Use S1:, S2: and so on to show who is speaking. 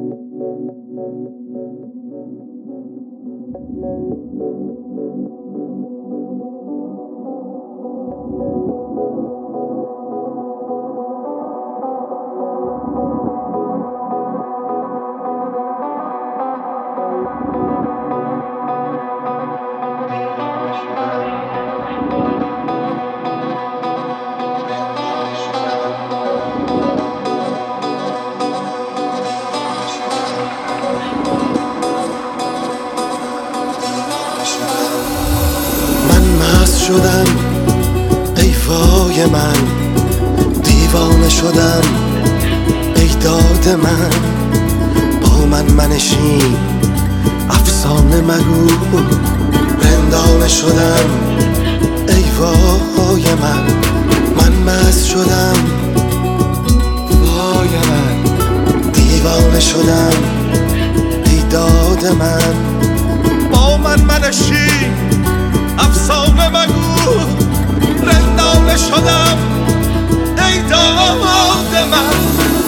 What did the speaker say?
S1: شدم ای وای من، دیوانه شدم ای داد من. با من منشین افسانه مگو، رندانه شدم ای وای من. من مست شدم وای من، دیوانه شدم ای داد من. با من منشین افسانه مگو، رندانه شدم ای داد من.